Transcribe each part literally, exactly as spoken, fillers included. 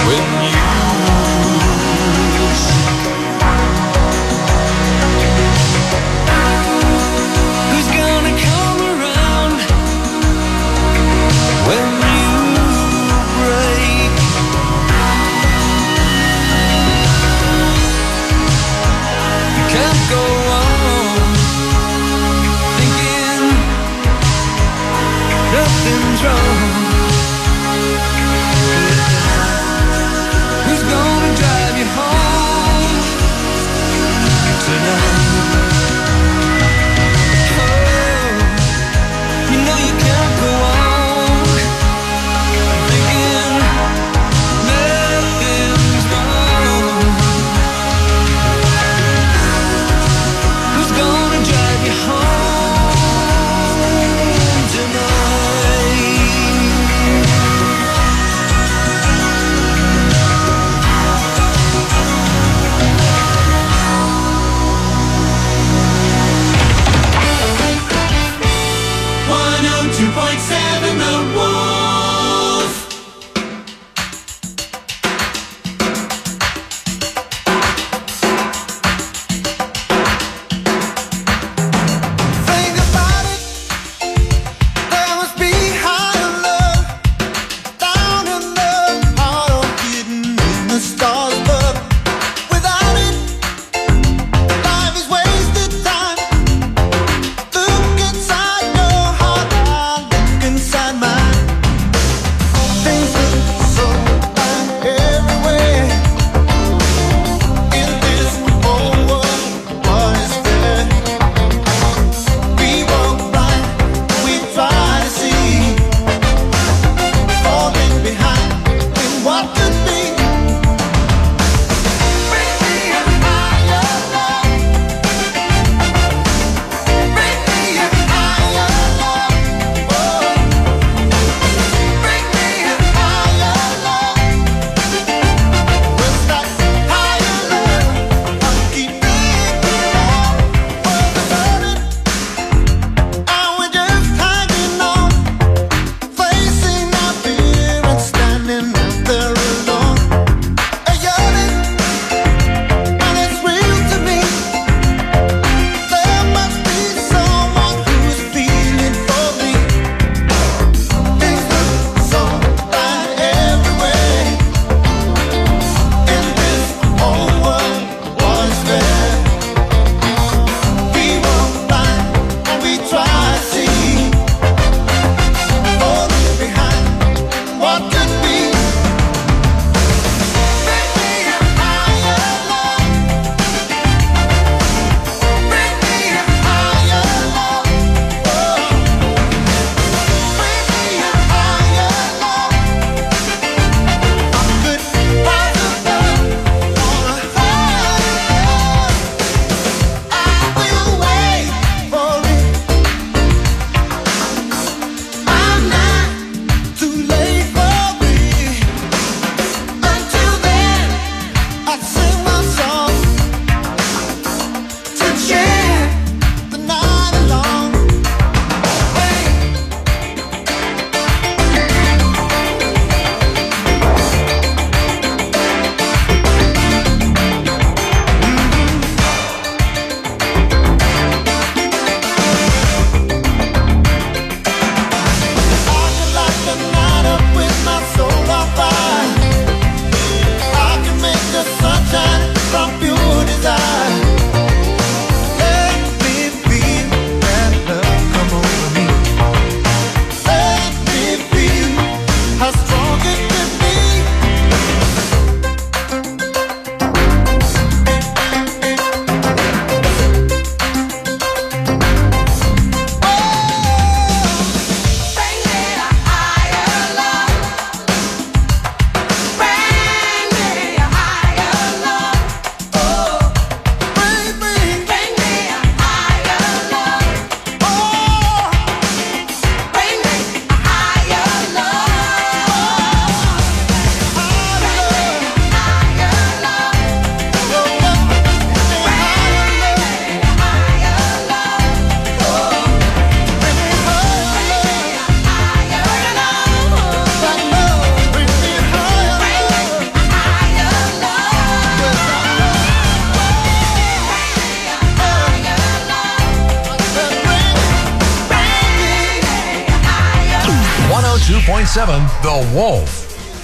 Higher love. seven The Wolf.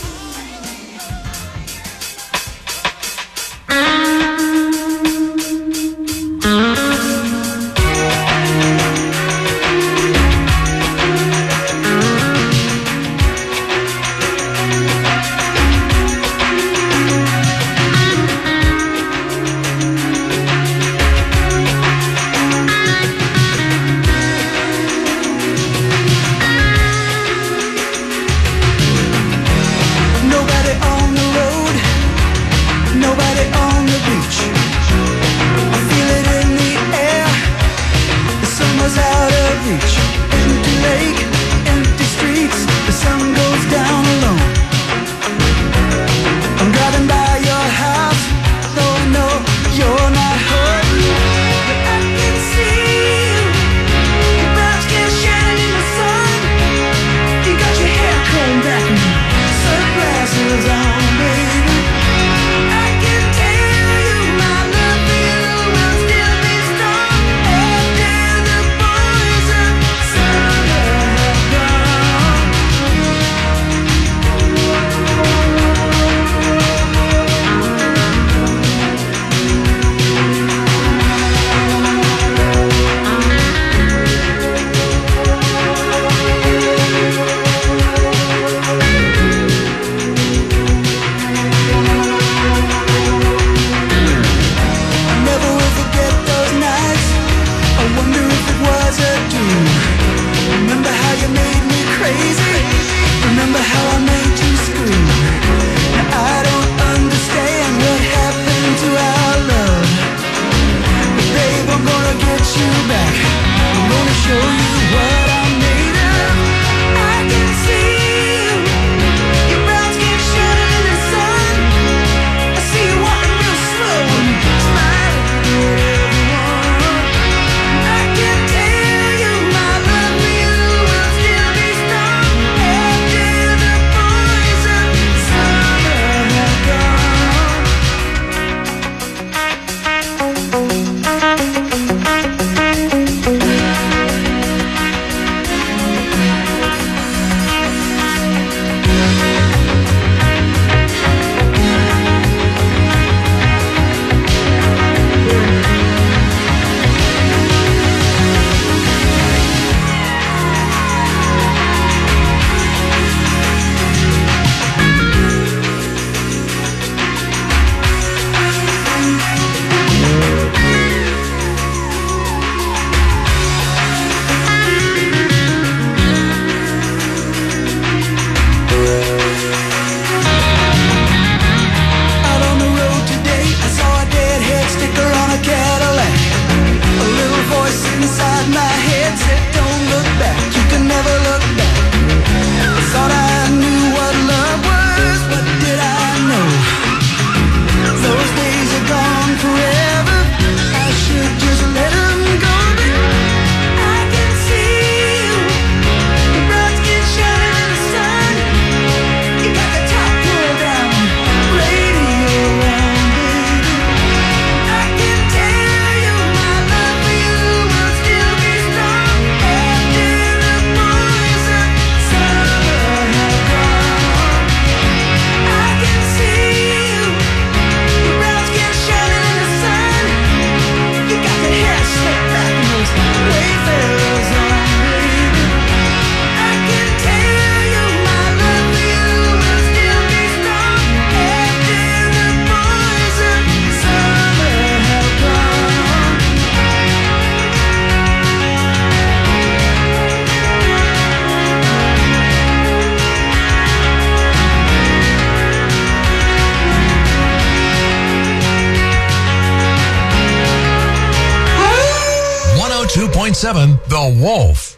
two point seven The Wolf.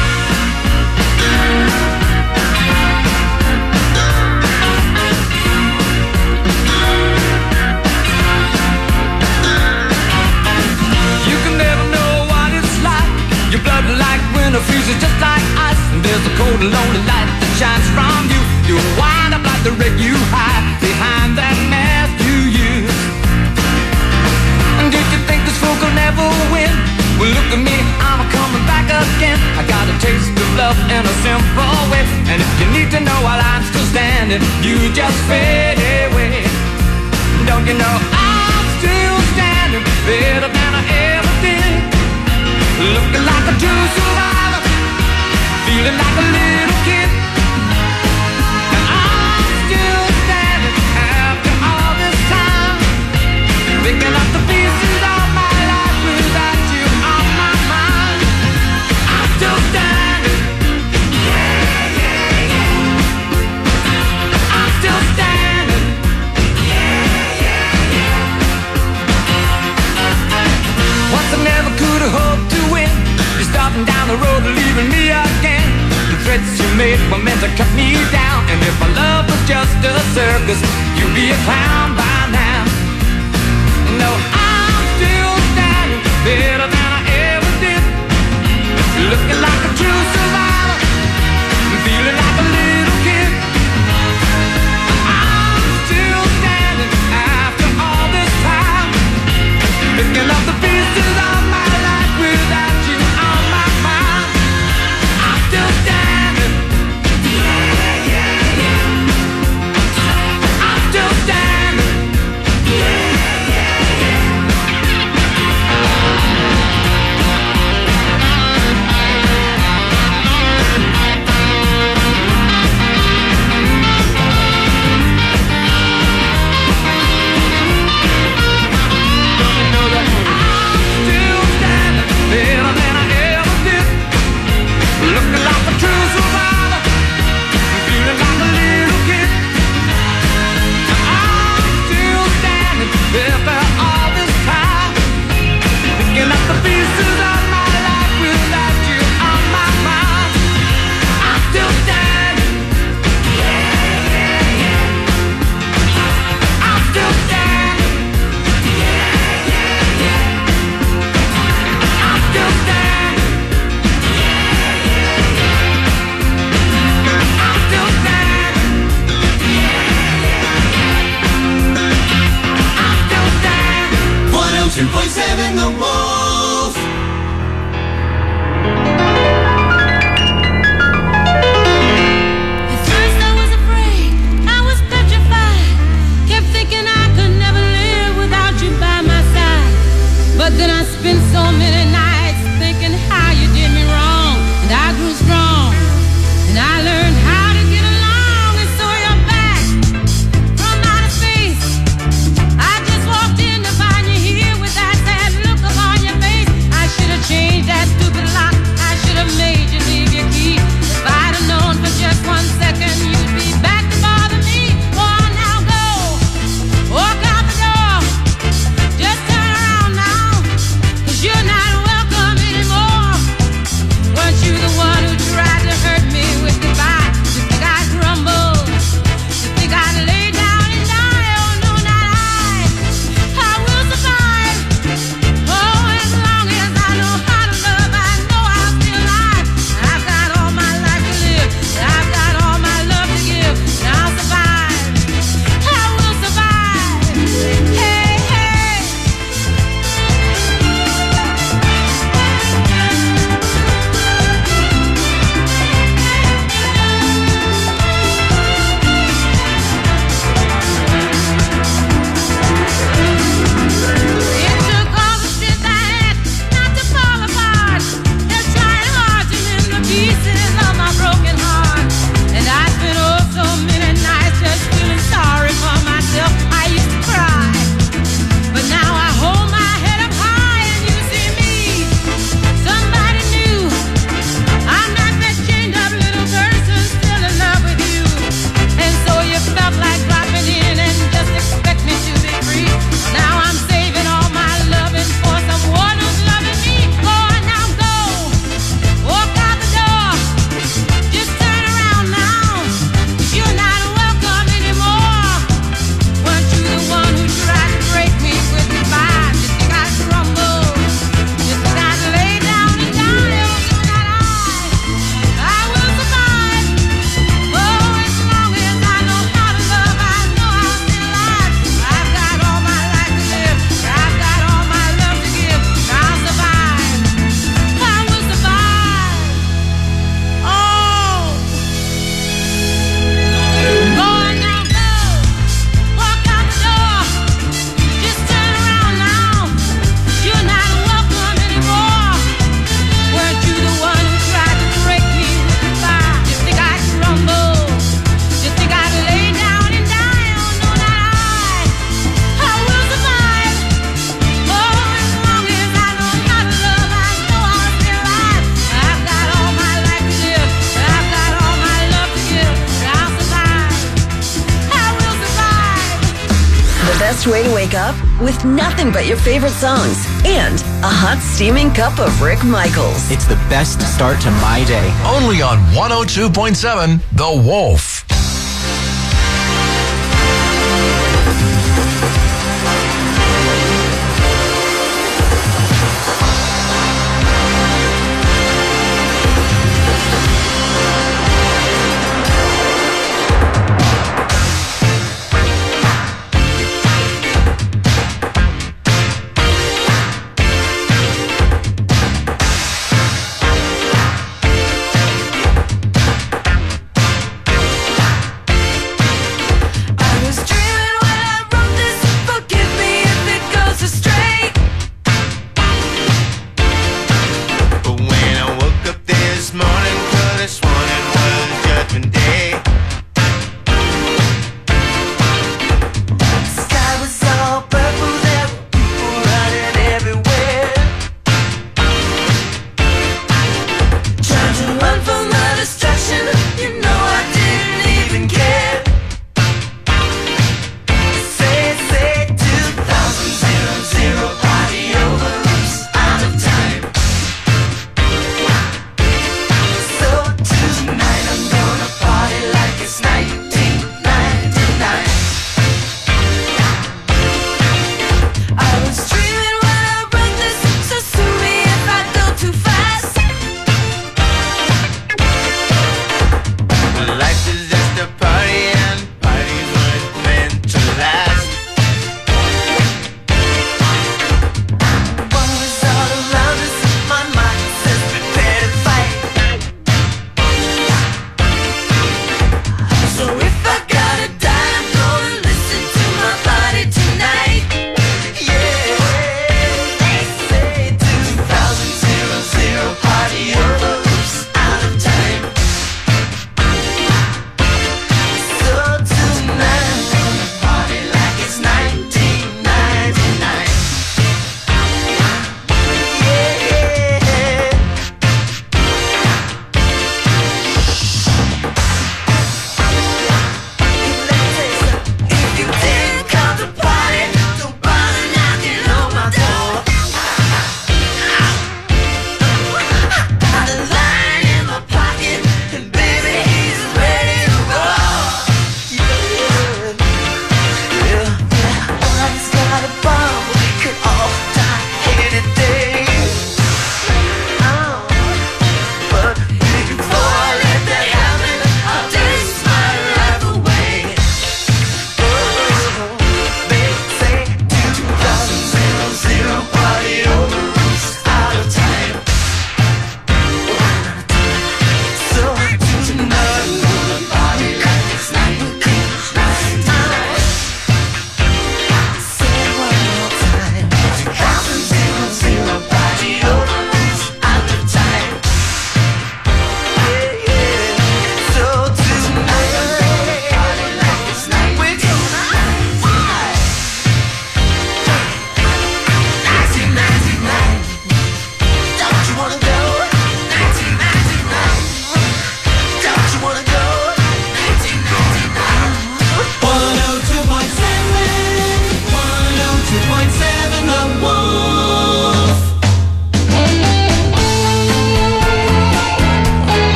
Your blood like winter freezes just like ice, and there's a cold and lonely light that shines from you. You wind up like the wreck you hide behind that mask you use. And did you think this fool could never win? Well, look at me, I'm coming back again. standing, you just fade away. Don't you know I'm still standing, better than I ever did. Looking like a true survivor, feeling like a little kid. And I'm still standing after all this time, picking up the pieces of my life without you on my mind. I'm still standing. Yeah, yeah, yeah. I'm still standing. Yeah, yeah, yeah. Once I never could have hoped to win. You're starting down the road and leaving me again. The threats you made were meant to cut me down. And if my love was just a circus, you'd be a clown by now. No, I'm still standing, better than I ever did. Looking like a true survivor, feeling like a little kid. I'm still standing after all this time, picking up the pieces of my life without you on my mind. I'm still standing. Yeah, yeah, yeah. I'm still standing. best way to wake up? With nothing but your favorite songs and a hot steaming cup of Rick Michaels. It's the best start to my day. Only on one oh two point seven The Wolf.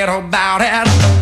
forget about it.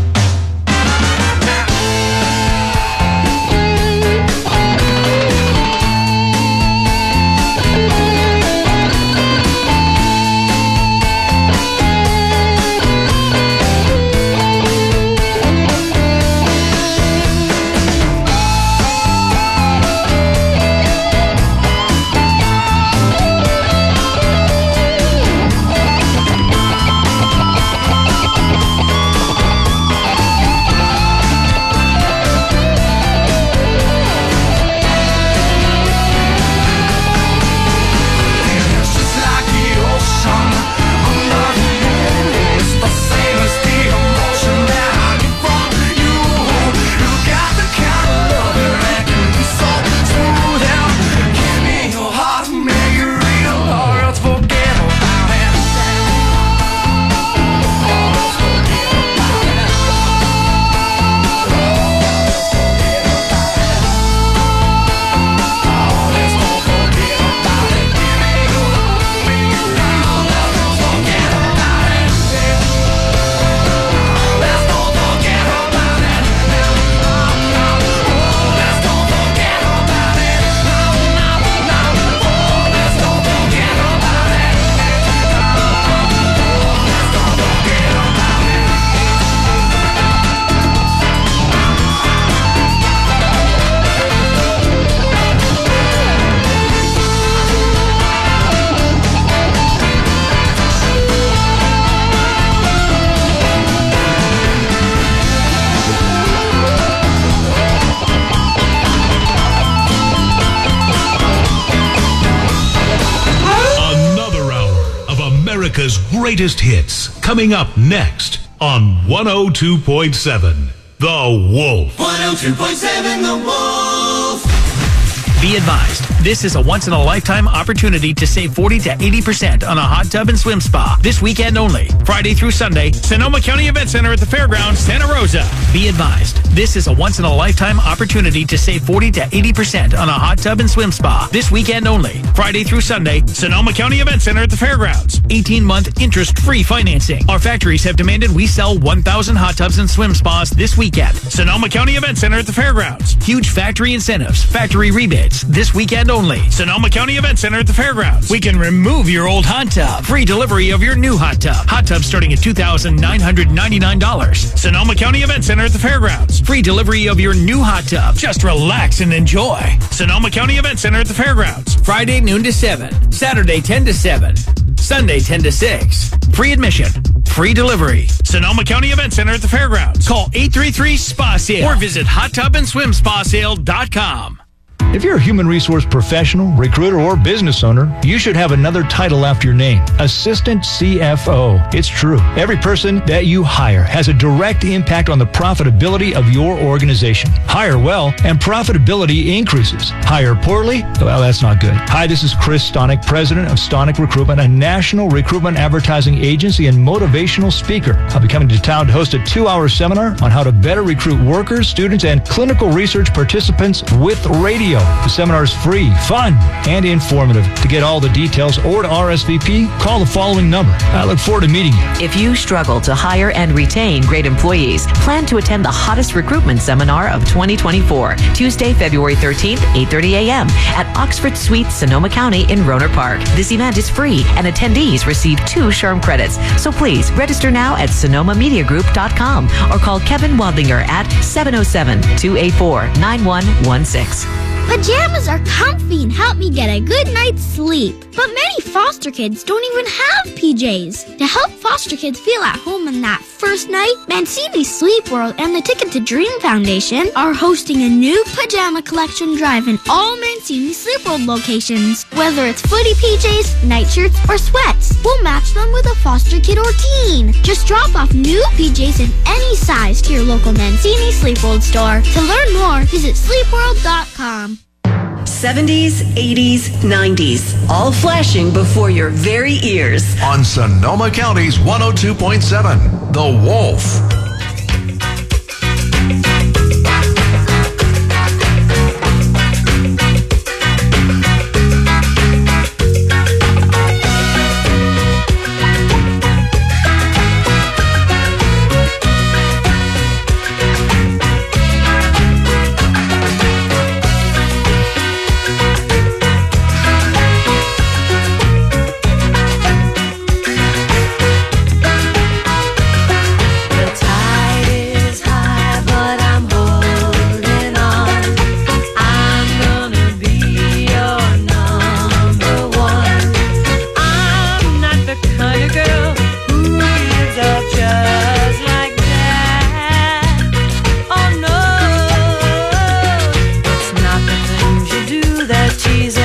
America's greatest hits, coming up next on one oh two point seven, The Wolf. one oh two point seven, The Wolf. Be advised, this is a once-in-a-lifetime opportunity to save forty to eighty percent on a hot tub and swim spa this weekend only. Friday through Sunday, Sonoma County Event Center at the Fairgrounds, Santa Rosa. Be advised, this is a once-in-a-lifetime opportunity to save forty to eighty percent on a hot tub and swim spa this weekend only. Friday through Sunday, Sonoma County Event Center at the Fairgrounds. eighteen-month interest-free financing. Our factories have demanded we sell one thousand hot tubs and swim spas this weekend. Sonoma County Event Center at the Fairgrounds. Huge factory incentives, factory rebates this weekend only. Sonoma County Event Center at the Fairgrounds. We can remove your old hot tub. Free delivery of your new hot tub. Hot tub starting at two thousand nine hundred ninety-nine dollars. Sonoma County Event Center at the Fairgrounds. Free delivery of your new hot tub. Just relax and enjoy. Sonoma County Event Center at the Fairgrounds. Friday noon to seven. Saturday ten to seven. Sunday ten to six. Free admission. Free delivery. Sonoma County Event Center at the Fairgrounds. Call eight three three S P A sale or visit hot tub and swim spa sale dot com. If you're a human resource professional, recruiter, or business owner, you should have another title after your name, Assistant C F O. It's true. Every person that you hire has a direct impact on the profitability of your organization. Hire well, and profitability increases. Hire poorly? Well, that's not good. Hi, this is Chris Stonick, president of Stonick Recruitment, a national recruitment advertising agency and motivational speaker. I'll be coming to town to host a two-hour seminar on how to better recruit workers, students, and clinical research participants with radio. The seminar is free, fun, and informative. To get all the details or to R S V P, call the following number. I look forward to meeting you. If you struggle to hire and retain great employees, plan to attend the hottest recruitment seminar of twenty twenty-four, Tuesday, February thirteenth, eight thirty a.m. at Oxford Suites, Sonoma County in Rohnert Park. This event is free, and attendees receive two SHRM credits. So please register now at sonoma media group dot com or call Kevin Wadlinger at seven oh seven, two eight four, nine one one six. Pajamas are comfy and help me get a good night's sleep. But many foster kids don't even have P Js. To help foster kids feel at home on that first night, Mancini Sleep World and the Ticket to Dream Foundation are hosting a new pajama collection drive in all Mancini Sleep World locations. Whether it's footy P Js, nightshirts, or sweats, we'll match them with a foster kid or teen. Just drop off new P Js in any size to your local Mancini Sleep World store. To learn more, visit sleep world dot com. seventies, eighties, nineties, all flashing before your very ears. On Sonoma County's one oh two point seven, The Wolf. cheese